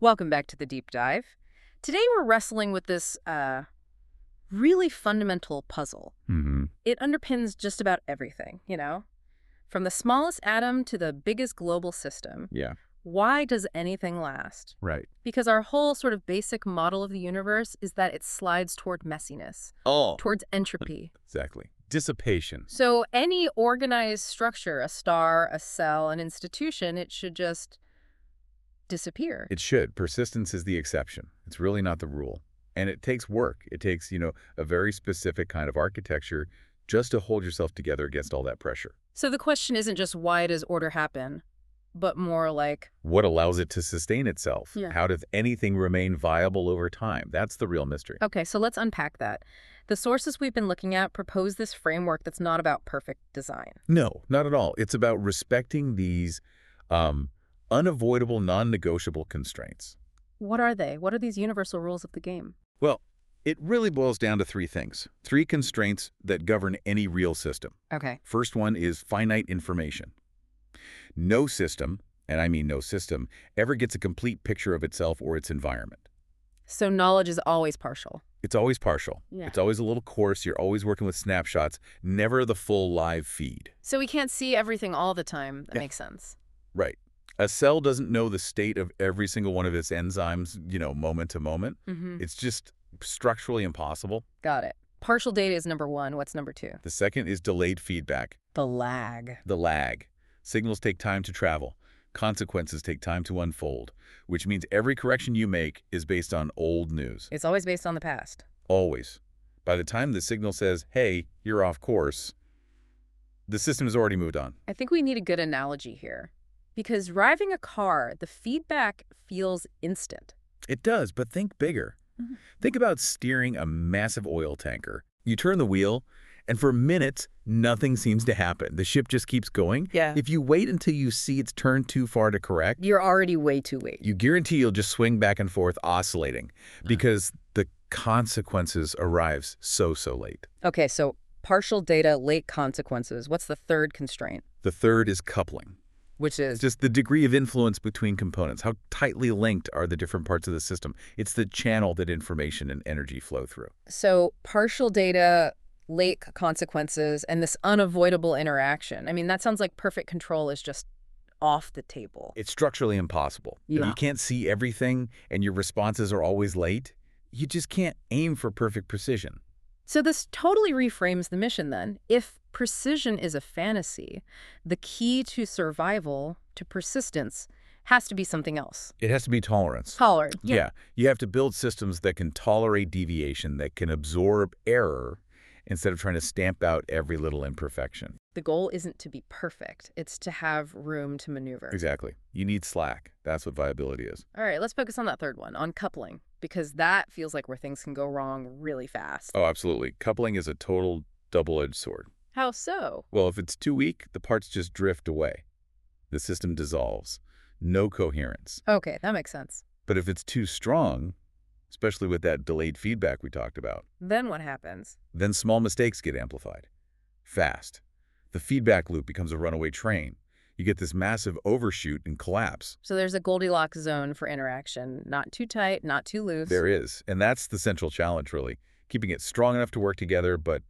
Welcome back to the deep dive. Today we're wrestling with this really fundamental puzzle. Hmm. It underpins just about everything, you know? From the smallest atom to the biggest global system. Yeah, Why does anything last? right. Because our whole sort of basic model of the universe is that it slides toward messiness, Oh, towards entropy. exactly. Dissipation. So any organized structure, a star, a cell, an institution, it should just disappear. It should. Persistence is the exception. It's really not the rule. And it takes work. It takes, a very specific kind of architecture just to hold yourself together against all that pressure. So the question isn't just why does order happen, but more like, What allows it to sustain itself? Yeah. How does anything remain viable over time? That's the real mystery. okay, so let's unpack that. The sources we've been looking at propose this framework that's not about perfect design. No, not at all. It's about respecting these unavoidable, non-negotiable constraints. What are they? What are these universal rules of the game? Well, it really boils down to three things. Three constraints that govern any real system. Okay. First one is finite information. No system, and I mean no system, ever gets a complete picture of itself or its environment. So knowledge is always partial. It's always partial. Yeah. It's always a little coarse. You're always working with snapshots, never the full live feed. So we can't see everything all the time. That Yeah. makes sense. Right. A cell doesn't know the state of every single one of its enzymes, moment to moment. Mm-hmm. It's just structurally impossible. Got it. Partial data is number one. What's number two? The second is delayed feedback, The lag. the lag. Signals take time to travel. Consequences take time to unfold, which means every correction you make is based on old news. It's always based on the past. Always. By the time the signal says, hey, you're off course, the system has already moved on. I think we need a good analogy here. Because driving a car, the feedback feels instant. It does, but think bigger. Mhm. Think about steering a massive oil tanker. You turn the wheel, and for minutes, nothing seems to happen. The ship just keeps going. Yeah. If you wait until you see it's turned too far to correct, You're already way too late. you guarantee you'll just swing back and forth oscillating because the consequences arrives so late. Okay, so partial data, late consequences. What's the third constraint? The third is coupling. Which It's is, just the degree of influence between components. How tightly linked are the different parts of the system? It's the channel that information and energy flow through. so partial data, late consequences, and this unavoidable interaction. I mean, that sounds like perfect control is just off the table. It's structurally impossible. If Yeah. you can't see everything and your responses are always late, you just can't aim for perfect precision. So this totally reframes the mission then. If precision is a fantasy, the key to survival, to persistence, has to be something else. It has to be tolerance. Tolerant. Yeah. You have to build systems that can tolerate deviation, that can absorb error instead of trying to stamp out every little imperfection. The goal isn't to be perfect. It's to have room to maneuver. Exactly. You need slack. That's what viability is. All right, let's focus on that third one, on coupling, because that feels like where things can go wrong really fast. Oh, absolutely. Coupling is a total double-edged sword. How so? Well, if it's too weak, the parts just drift away. The system dissolves. No coherence. Okay, that makes sense. But if it's too strong, especially with that delayed feedback we talked about, Then what happens? then small mistakes get amplified. Fast. The feedback loop becomes a runaway train. You get this massive overshoot and collapse. So there's a Goldilocks zone for interaction, not too tight, not too loose. There is. And that's the central challenge, really. Keeping it strong enough to work together, but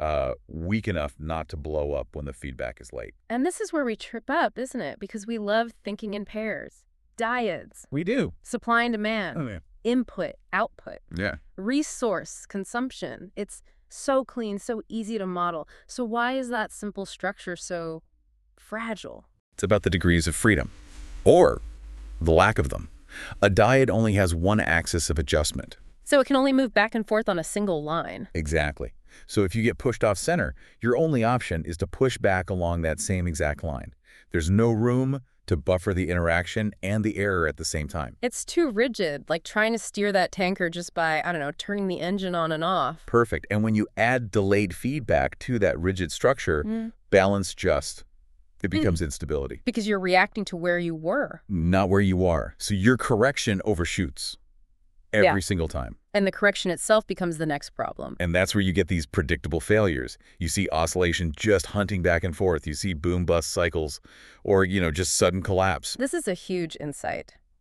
weak enough not to blow up when the feedback is late. And this is where we trip up, isn't it? Because we love thinking in pairs. Dyads, We do. supply and demand, yeah. input, output, Yeah. resource, consumption. It's so clean, so easy to model. So why is that simple structure so fragile? It's about the degrees of freedom, or the lack of them. A dyad only has one axis of adjustment. So it can only move back and forth on a single line. Exactly. So if you get pushed off center, your only option is to push back along that same exact line. There's no room to buffer the interaction and the error at the same time. It's too rigid, like trying to steer that tanker just by, I don't know, turning the engine on and off. Perfect. And when you add delayed feedback to that rigid structure, balance just, it becomes instability. Because you're reacting to where you were. Not where you are. So your correction overshoots every single time. And the correction itself becomes the next problem. And that's where you get these predictable failures. You see oscillation just hunting back and forth. You see boom-bust cycles or, just sudden collapse. This is a huge insight.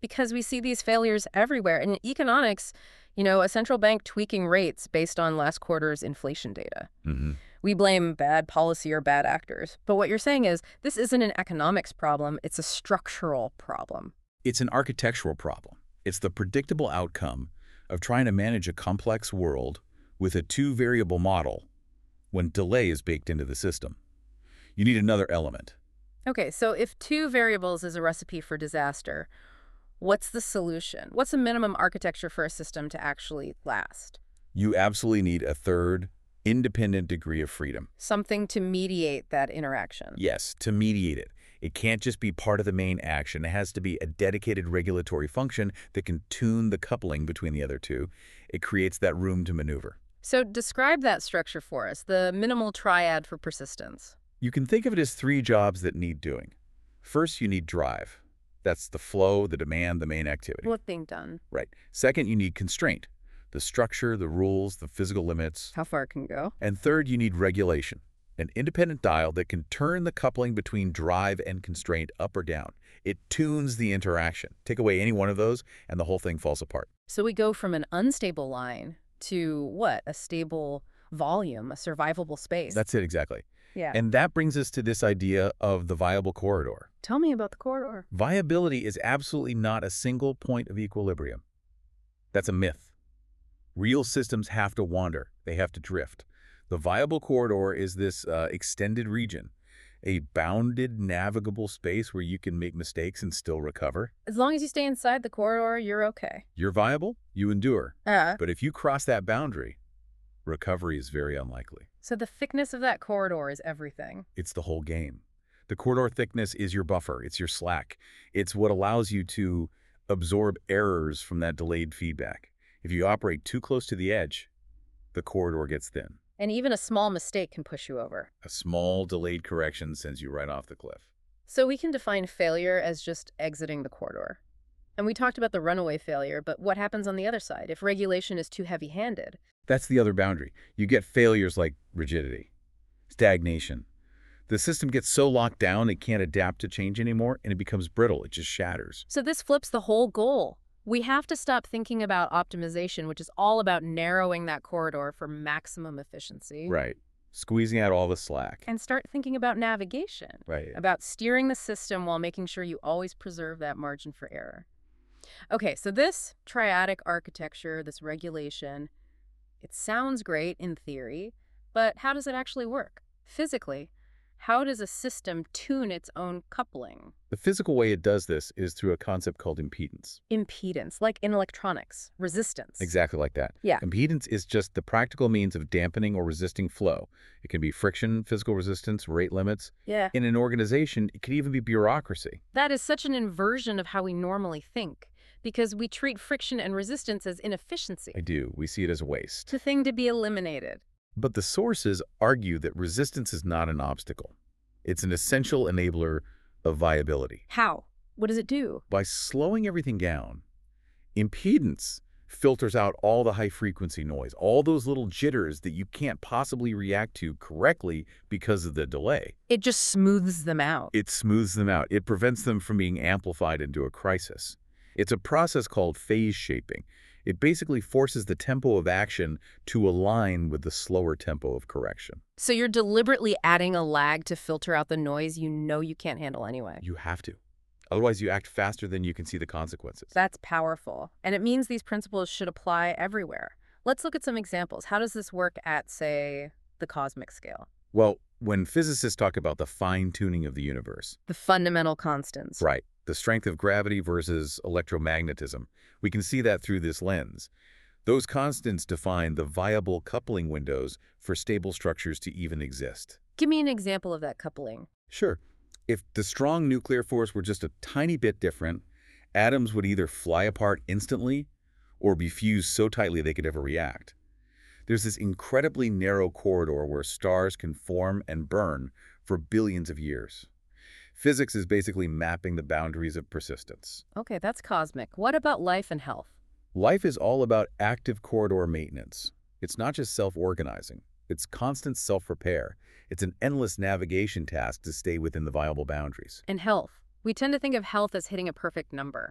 Because we see these failures everywhere. And in economics, a central bank tweaking rates based on last quarter's inflation data. Hmm. We blame bad policy or bad actors. But what you're saying is this isn't an economics problem, it's a structural problem. It's an architectural problem. It's the predictable outcome of trying to manage a complex world with a two-variable model when delay is baked into the system. You need another element. Okay, so if two variables is a recipe for disaster, what's the solution? What's a minimum architecture for a system to actually last? You absolutely need a third, independent degree of freedom. Something to mediate that interaction. Yes, to mediate it. It can't just be part of the main action. It has to be a dedicated regulatory function that can tune the coupling between the other two. It creates that room to maneuver. So describe that structure for us, the minimal triad for persistence. You can think of it as three jobs that need doing. First, you need drive. That's the flow, the demand, the main activity. What's being done? Right. Second, you need constraint. The structure, the rules, the physical limits. How far it can go? And third, you need regulation. An independent dial that can turn the coupling between drive and constraint up or down. It tunes the interaction. Take away any one of those, and the whole thing falls apart. So we go from an unstable line to what? A stable volume, a survivable space. That's it exactly. Yeah. And that brings us to this idea of the viable corridor. Tell me about the corridor. Viability is absolutely not a single point of equilibrium. That's a myth. Real systems have to wander. They have to drift. The viable corridor is this extended region, a bounded, navigable space where you can make mistakes and still recover. As long as you stay inside the corridor, you're okay. You're viable, you endure. Uh, But if you cross that boundary, recovery is very unlikely. so the thickness of that corridor is everything. It's the whole game. The corridor thickness is your buffer. It's your slack. It's what allows you to absorb errors from that delayed feedback. If you operate too close to the edge, the corridor gets thin. And even a small mistake can push you over. A small delayed correction sends you right off the cliff. So we can define failure as just exiting the corridor. And we talked about the runaway failure, but what happens on the other side if regulation is too heavy-handed? That's the other boundary. You get failures like rigidity, stagnation. The system gets so locked down it can't adapt to change anymore, and it becomes brittle. It just shatters. So this flips the whole goal. We have to stop thinking about optimization, which is all about narrowing that corridor for maximum efficiency. Right. Squeezing out all the slack. And start thinking about navigation, Right. about steering the system while making sure you always preserve that margin for error. Okay, so this triadic architecture, this regulation, it sounds great in theory, but how does it actually work? Physically, how does a system tune its own coupling? The physical way it does this is through a concept called impedance. Impedance, like in electronics, resistance. Exactly like that. Yeah. Impedance is just the practical means of dampening or resisting flow. It can be friction, physical resistance, rate limits. Yeah. In an organization, it could even be bureaucracy. That is such an inversion of how we normally think, because we treat friction and resistance as inefficiency, I do. We see it as a waste. a thing to be eliminated. But the sources argue that resistance is not an obstacle. It's an essential enabler of viability. How? What does it do? By slowing everything down, impedance filters out all the high-frequency noise, all those little jitters that you can't possibly react to correctly because of the delay. It just smooths them out. It smooths them out. It prevents them from being amplified into a crisis. It's a process called phase shaping. It basically forces the tempo of action to align with the slower tempo of correction. So you're deliberately adding a lag to filter out the noise you know you can't handle anyway. You have to. Otherwise, you act faster than you can see the consequences. That's powerful. And it means these principles should apply everywhere. Let's look at some examples. How does this work at, say, the cosmic scale? Well, when physicists talk about the fine-tuning of the universe, The fundamental constants. right, the strength of gravity versus electromagnetism, we can see that through this lens. Those constants define the viable coupling windows for stable structures to even exist. Give me an example of that coupling. Sure. If the strong nuclear force were just a tiny bit different, atoms would either fly apart instantly or be fused so tightly they could never react. There's this incredibly narrow corridor where stars can form and burn for billions of years. Physics is basically mapping the boundaries of persistence. Okay, that's cosmic. What about life and health? Life is all about active corridor maintenance. It's not just self-organizing. It's constant self-repair. It's an endless navigation task to stay within the viable boundaries. And health. We tend to think of health as hitting a perfect number.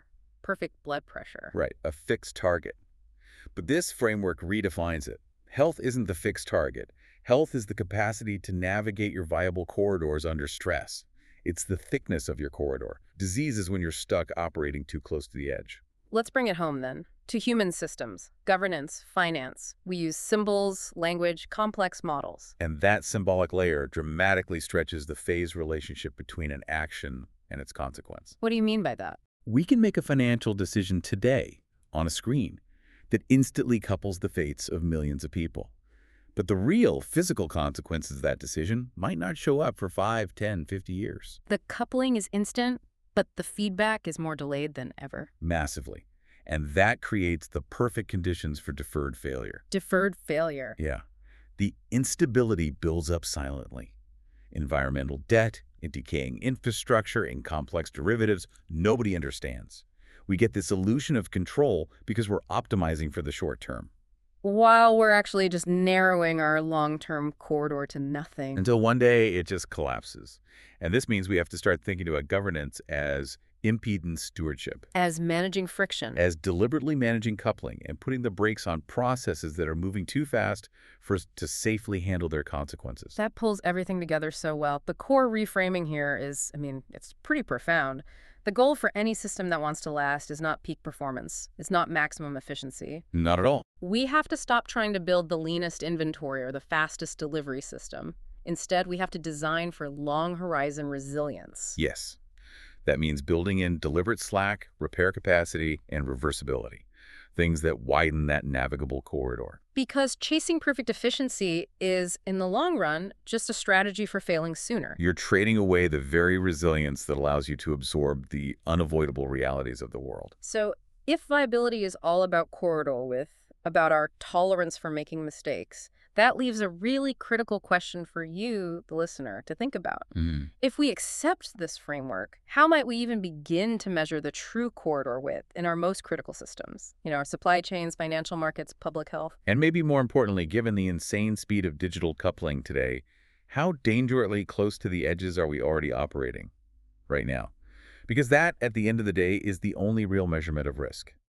perfect blood pressure. Right, a fixed target. But this framework redefines it. Health isn't the fixed target. Health is the capacity to navigate your viable corridors under stress. It's the thickness of your corridor. Disease is when you're stuck operating too close to the edge. Let's bring it home then. To human systems, governance, finance. We use symbols, language, complex models. And that symbolic layer dramatically stretches the phase relationship between an action and its consequence. What do you mean by that? We can make a financial decision today on a screen that instantly couples the fates of millions of people. But the real physical consequences of that decision might not show up for 5, 10, 50 years. The coupling is instant, but the feedback is more delayed than ever. Massively. And that creates the perfect conditions for deferred failure. Deferred failure. Yeah. The instability builds up silently. Environmental debt, in decaying infrastructure, in complex derivatives, nobody understands. We get this illusion of control because we're optimizing for the short term. While we're actually just narrowing our long-term corridor to nothing. Until one day it just collapses. And this means we have to start thinking about governance as impedance stewardship, As managing friction. as deliberately managing coupling and putting the brakes on processes that are moving too fast for us to safely handle their consequences. That pulls everything together so well. The core reframing here is, it's pretty profound. The goal for any system that wants to last is not peak performance. It's not maximum efficiency. Not at all. We have to stop trying to build the leanest inventory or the fastest delivery system. Instead, we have to design for long horizon resilience. Yes. That means building in deliberate slack, repair capacity, and reversibility. Things that widen that navigable corridor. Because chasing perfect efficiency is, in the long run, just a strategy for failing sooner. You're trading away the very resilience that allows you to absorb the unavoidable realities of the world. So if viability is all about corridor width, about our tolerance for making mistakes, that leaves a really critical question for you, the listener, to think about. If we accept this framework, how might we even begin to measure the true corridor width in our most critical systems? Our supply chains, financial markets, public health. And maybe more importantly, given the insane speed of digital coupling today, how dangerously close to the edges are we already operating right now? Because that, at the end of the day, is the only real measurement of risk.